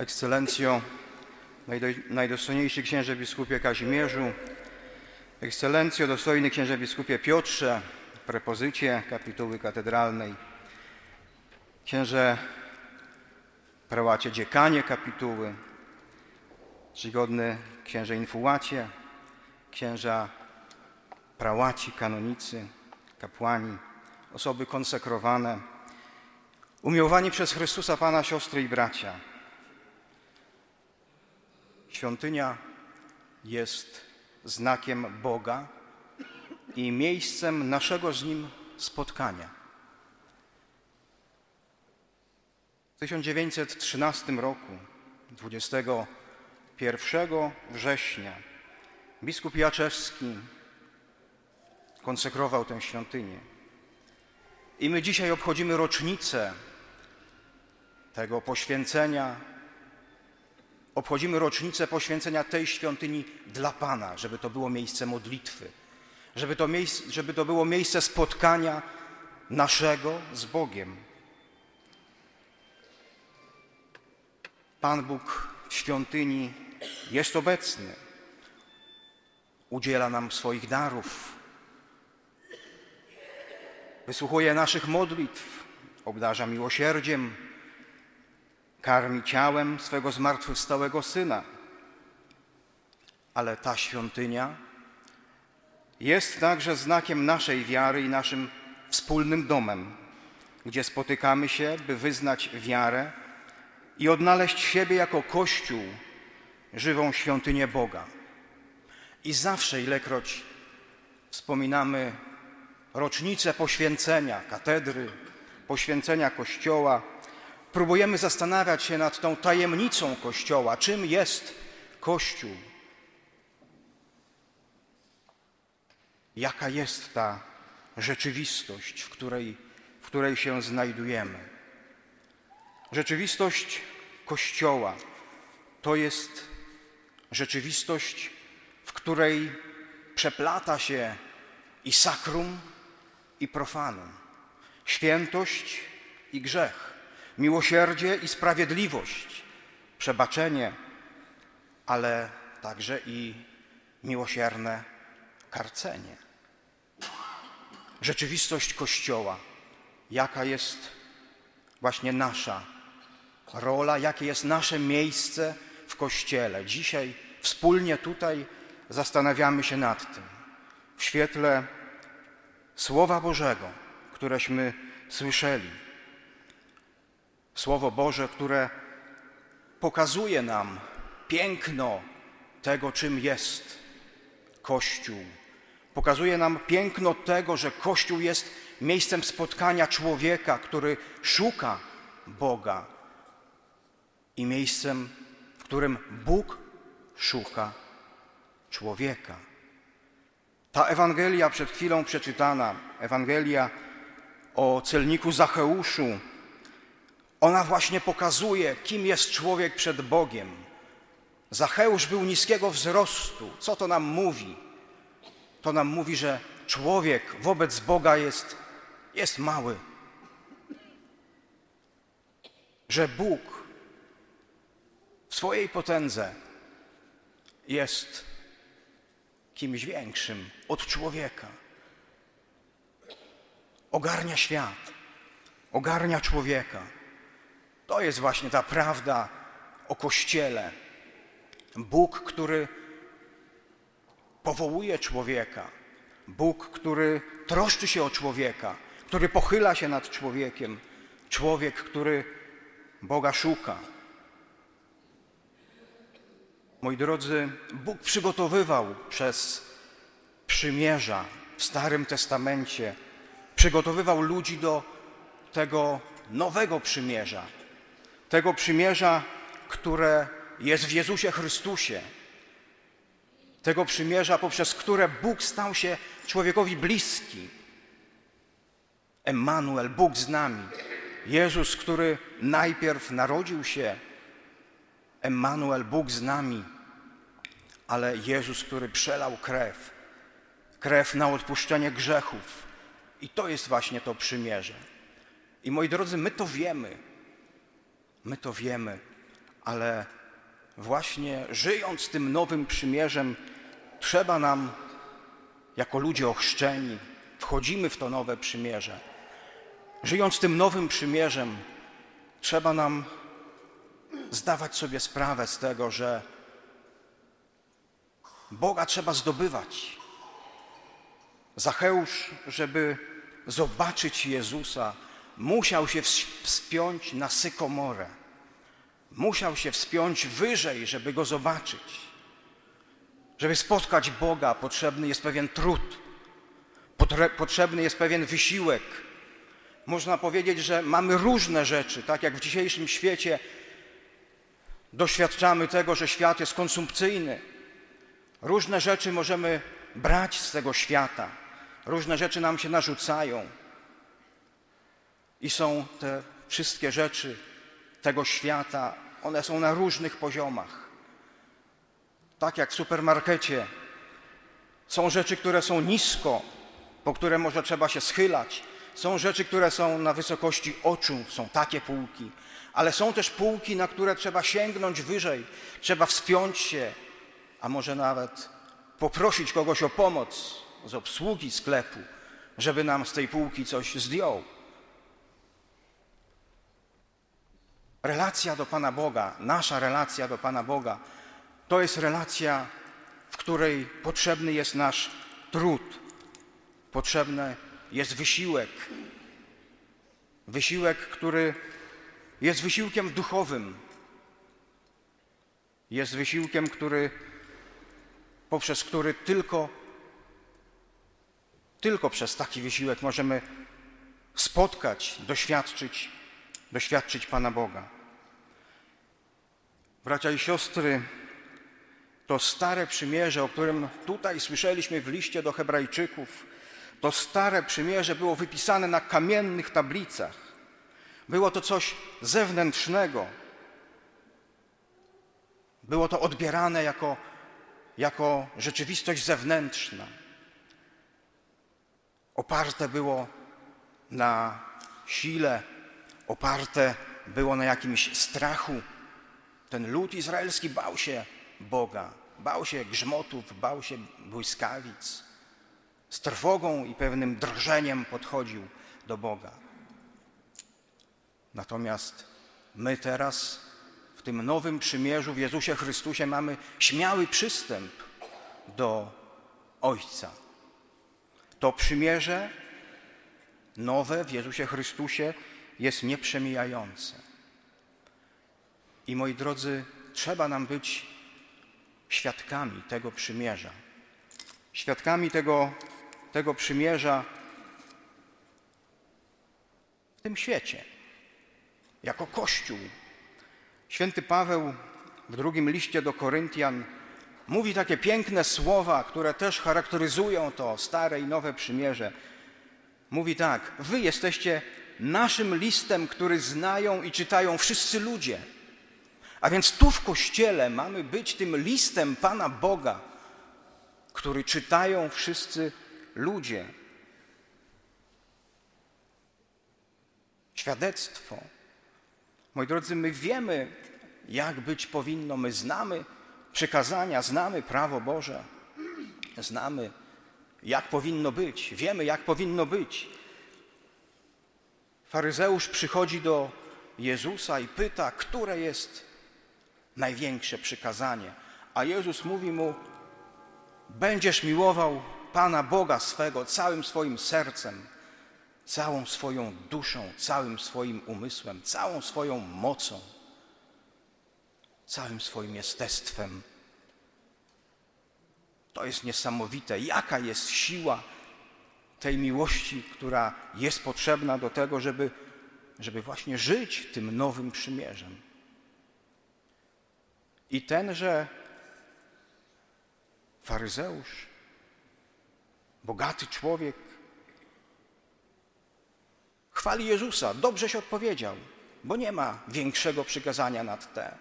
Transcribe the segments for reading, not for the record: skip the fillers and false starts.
Ekscelencjo, najdostojniejszy księże biskupie Kazimierzu, Ekscelencjo, dostojny księże biskupie Piotrze, prepozycie kapituły katedralnej, księże prałacie dziekanie kapituły, czcigodny księże infułacie, księża prałaci, kanonicy, kapłani, osoby konsekrowane, umiłowani przez Chrystusa Pana siostry i bracia. Świątynia jest znakiem Boga i miejscem naszego z Nim spotkania. W 1913 roku, 21 września, biskup Jaczewski konsekrował tę świątynię. I my dzisiaj obchodzimy rocznicę tego poświęcenia. Obchodzimy rocznicę poświęcenia tej świątyni dla Pana, żeby to było miejsce modlitwy, żeby to było miejsce spotkania naszego z Bogiem. Pan Bóg w świątyni jest obecny, udziela nam swoich darów, wysłuchuje naszych modlitw, obdarza miłosierdziem, karmi ciałem swego zmartwychwstałego Syna. Ale ta świątynia jest także znakiem naszej wiary i naszym wspólnym domem, gdzie spotykamy się, by wyznać wiarę i odnaleźć siebie jako Kościół, żywą świątynię Boga. I zawsze, ilekroć wspominamy rocznicę poświęcenia katedry, poświęcenia Kościoła, próbujemy zastanawiać się nad tą tajemnicą Kościoła. Czym jest Kościół? Jaka jest ta rzeczywistość, w której się znajdujemy? Rzeczywistość Kościoła to jest rzeczywistość, w której przeplata się i sakrum, i profanum, świętość i grzech, miłosierdzie i sprawiedliwość, przebaczenie, ale także i miłosierne karcenie. Rzeczywistość Kościoła, jaka jest właśnie nasza rola, jakie jest nasze miejsce w Kościele. Dzisiaj wspólnie tutaj zastanawiamy się nad tym. W świetle Słowa Bożego, któreśmy słyszeli. Słowo Boże, które pokazuje nam piękno tego, czym jest Kościół. Pokazuje nam piękno tego, że Kościół jest miejscem spotkania człowieka, który szuka Boga i miejscem, w którym Bóg szuka człowieka. Ta Ewangelia przed chwilą przeczytana, Ewangelia o celniku Zacheuszu, ona właśnie pokazuje, kim jest człowiek przed Bogiem. Zacheusz był niskiego wzrostu. Co to nam mówi? To nam mówi, że człowiek wobec Boga jest mały. Że Bóg w swojej potędze jest kimś większym od człowieka. Ogarnia świat, ogarnia człowieka. To jest właśnie ta prawda o Kościele. Bóg, który powołuje człowieka. Bóg, który troszczy się o człowieka, który pochyla się nad człowiekiem. Człowiek, który Boga szuka. Moi drodzy, Bóg przygotowywał przez przymierza w Starym Testamencie, przygotowywał ludzi do tego nowego przymierza. Tego przymierza, które jest w Jezusie Chrystusie. Tego przymierza, poprzez które Bóg stał się człowiekowi bliski. Emmanuel, Bóg z nami. Jezus, który najpierw narodził się. Emmanuel, Bóg z nami. Ale Jezus, który przelał krew na odpuszczenie grzechów. I to jest właśnie to przymierze. I moi drodzy, my to wiemy. ale właśnie żyjąc tym nowym przymierzem, trzeba nam, jako ludzie ochrzczeni, wchodzimy w to nowe przymierze. Żyjąc tym nowym przymierzem, trzeba nam zdawać sobie sprawę z tego, że Boga trzeba zdobywać. Zacheusz, żeby zobaczyć Jezusa, musiał się wspiąć na sykomorę. Musiał się wspiąć wyżej, żeby Go zobaczyć. Żeby spotkać Boga, potrzebny jest pewien trud. Potrzebny jest pewien wysiłek. Można powiedzieć, że mamy różne rzeczy, tak jak w dzisiejszym świecie doświadczamy tego, że świat jest konsumpcyjny. Różne rzeczy możemy brać z tego świata. Różne rzeczy nam się narzucają. I są te wszystkie rzeczy tego świata, one są na różnych poziomach. Tak jak w supermarkecie są rzeczy, które są nisko, po które może trzeba się schylać. Są rzeczy, które są na wysokości oczu, są takie półki. Ale są też półki, na które trzeba sięgnąć wyżej. Trzeba wspiąć się, a może nawet poprosić kogoś o pomoc z obsługi sklepu, żeby nam z tej półki coś zdjął. Relacja do Pana Boga, nasza relacja do Pana Boga, to jest relacja, w której potrzebny jest nasz trud, potrzebny jest wysiłek. Wysiłek, który jest wysiłkiem duchowym. Jest wysiłkiem, poprzez który tylko przez taki wysiłek możemy spotkać, doświadczyć Pana Boga. Bracia i siostry, to stare przymierze, o którym tutaj słyszeliśmy w liście do Hebrajczyków, to stare przymierze było wypisane na kamiennych tablicach. Było to coś zewnętrznego. Było to odbierane jako rzeczywistość zewnętrzna. Oparte było na sile, oparte było na jakimś strachu. Ten lud izraelski bał się Boga, bał się grzmotów, bał się błyskawic. Z trwogą i pewnym drżeniem podchodził do Boga. Natomiast my teraz w tym nowym przymierzu w Jezusie Chrystusie mamy śmiały przystęp do Ojca. To przymierze nowe w Jezusie Chrystusie jest nieprzemijające. I moi drodzy, trzeba nam być świadkami tego przymierza. Świadkami tego przymierza w tym świecie, jako Kościół. Święty Paweł w drugim liście do Koryntian mówi takie piękne słowa, które też charakteryzują to stare i nowe przymierze. Mówi tak: wy jesteście naszym listem, który znają i czytają wszyscy ludzie. A więc tu w Kościele mamy być tym listem Pana Boga, który czytają wszyscy ludzie. Świadectwo. Moi drodzy, my wiemy, jak być powinno. My znamy przykazania, znamy prawo Boże. Znamy, jak powinno być. Wiemy, jak powinno być. Faryzeusz przychodzi do Jezusa i pyta, które jest największe przykazanie. A Jezus mówi mu: będziesz miłował Pana Boga swego całym swoim sercem, całą swoją duszą, całym swoim umysłem, całą swoją mocą, całym swoim jestestwem. To jest niesamowite. Jaka jest siła tej miłości, która jest potrzebna do tego, żeby właśnie żyć tym nowym przymierzem. I tenże faryzeusz, bogaty człowiek, chwali Jezusa. Dobrze się odpowiedział, bo nie ma większego przykazania nad te.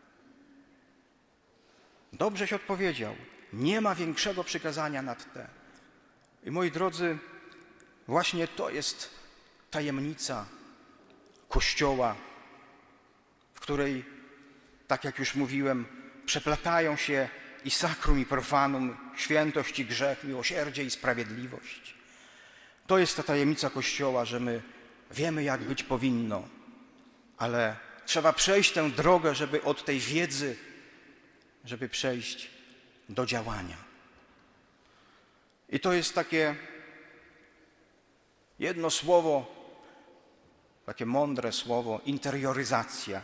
Dobrze się odpowiedział. Nie ma większego przykazania nad te. I moi drodzy, właśnie to jest tajemnica Kościoła, w której tak jak już mówiłem, przeplatają się i sakrum, i profanum, świętość i grzech, miłosierdzie i sprawiedliwość. To jest ta tajemnica Kościoła, że my wiemy, jak być powinno, ale trzeba przejść tę drogę, żeby od tej wiedzy, żeby przejść do działania. I to jest takie jedno słowo, takie mądre słowo, interioryzacja.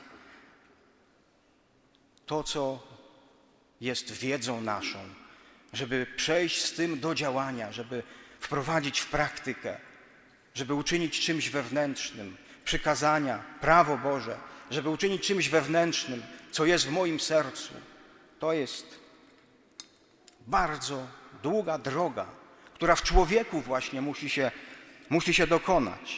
To, co jest wiedzą naszą, żeby przejść z tym do działania, żeby wprowadzić w praktykę, żeby uczynić czymś wewnętrznym, przykazania, prawo Boże, żeby uczynić czymś wewnętrznym, co jest w moim sercu. To jest bardzo długa droga, która w człowieku właśnie musi się dokonać.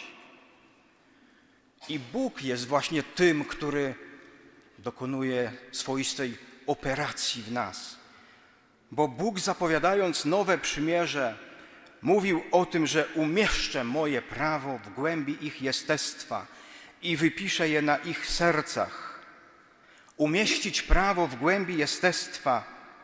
I Bóg jest właśnie tym, który dokonuje swoistej operacji w nas. Bo Bóg, zapowiadając nowe przymierze, mówił o tym, że umieszczę moje prawo w głębi ich jestestwa i wypiszę je na ich sercach. Umieścić prawo w głębi jestestwa,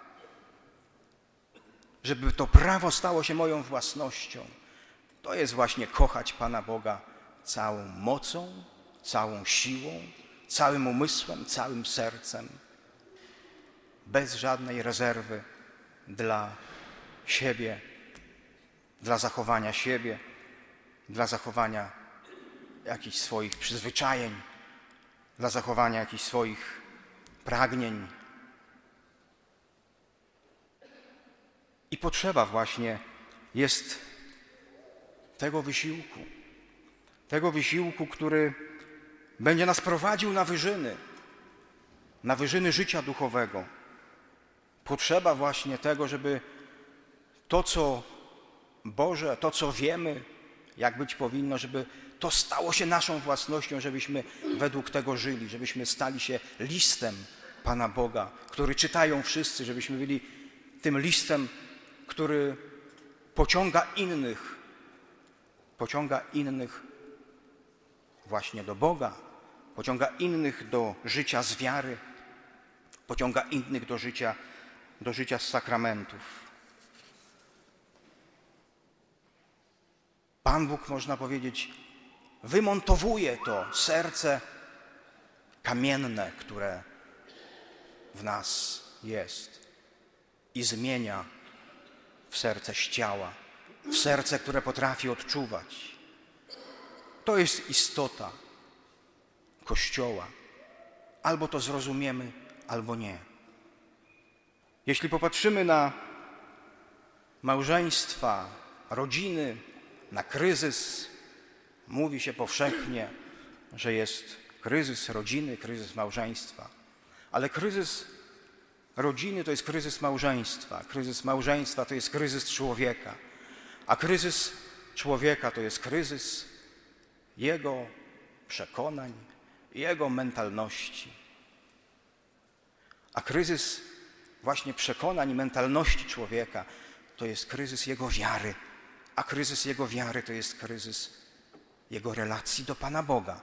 żeby to prawo stało się moją własnością. To jest właśnie kochać Pana Boga całą mocą, całą siłą, całym umysłem, całym sercem, bez żadnej rezerwy dla siebie, dla zachowania siebie, dla zachowania jakichś swoich przyzwyczajeń, dla zachowania jakichś swoich pragnień. I potrzeba właśnie jest tego wysiłku, który będzie nas prowadził na wyżyny życia duchowego. Potrzeba właśnie tego, żeby to, co Boże, to, co wiemy, jak być powinno, żeby to stało się naszą własnością, żebyśmy według tego żyli, żebyśmy stali się listem Pana Boga, który czytają wszyscy, żebyśmy byli tym listem, który pociąga innych właśnie do Boga, pociąga innych do życia z wiary, pociąga innych do życia z sakramentów. Pan Bóg, można powiedzieć, wymontowuje to serce kamienne, które w nas jest i zmienia w serce z ciała, w serce, które potrafi odczuwać. To jest istota Kościoła. Albo to zrozumiemy, albo nie. Jeśli popatrzymy na małżeństwa, rodziny, na kryzys, mówi się powszechnie, że jest kryzys rodziny, kryzys małżeństwa. Ale kryzys rodziny to jest kryzys małżeństwa to jest kryzys człowieka, a kryzys człowieka to jest kryzys jego przekonań, jego mentalności. A kryzys właśnie przekonań i mentalności człowieka to jest kryzys jego wiary, a kryzys jego wiary to jest kryzys jego relacji do Pana Boga.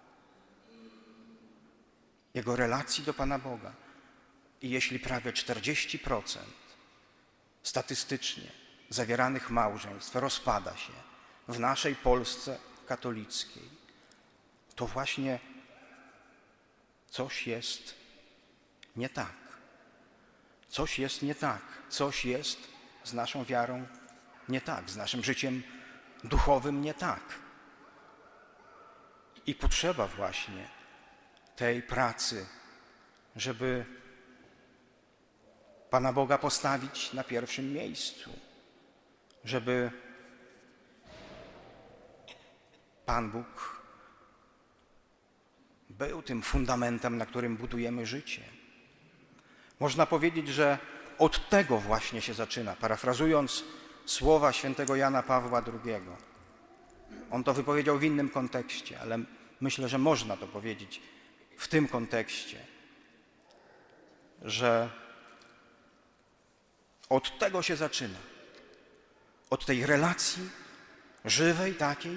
Jego relacji do Pana Boga. I jeśli prawie 40% statystycznie zawieranych małżeństw rozpada się w naszej Polsce katolickiej, to właśnie coś jest nie tak. Coś jest nie tak. Coś jest z naszą wiarą nie tak, z naszym życiem duchowym nie tak. I potrzeba właśnie tej pracy, żeby Pana Boga postawić na pierwszym miejscu, żeby Pan Bóg był tym fundamentem, na którym budujemy życie. Można powiedzieć, że od tego właśnie się zaczyna, parafrazując słowa świętego Jana Pawła II. On to wypowiedział w innym kontekście, ale myślę, że można to powiedzieć w tym kontekście, że od tego się zaczyna. Od tej relacji żywej, takiej,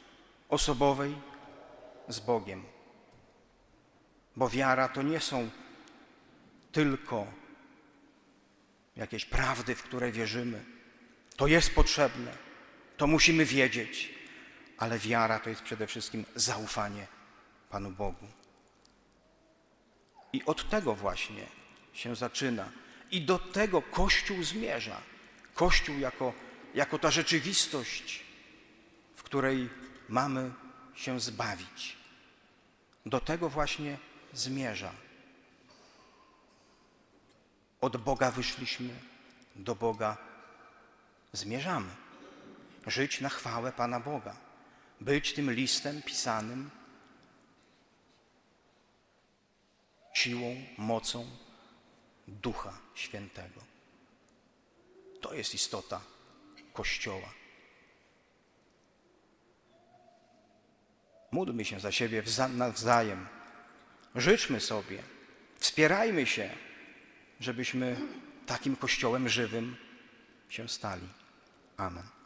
osobowej z Bogiem. Bo wiara to nie są tylko jakieś prawdy, w które wierzymy. To jest potrzebne, to musimy wiedzieć, ale wiara to jest przede wszystkim zaufanie Panu Bogu. I od tego właśnie się zaczyna. I do tego Kościół zmierza. Kościół jako ta rzeczywistość, w której mamy się zbawić. Do tego właśnie zmierza. Od Boga wyszliśmy, do Boga zmierzamy. Żyć na chwałę Pana Boga. Być tym listem pisanym siłą, mocą Ducha Świętego. To jest istota Kościoła. Módlmy się za siebie nawzajem. Życzmy sobie, wspierajmy się, żebyśmy takim Kościołem żywym się stali. Amen.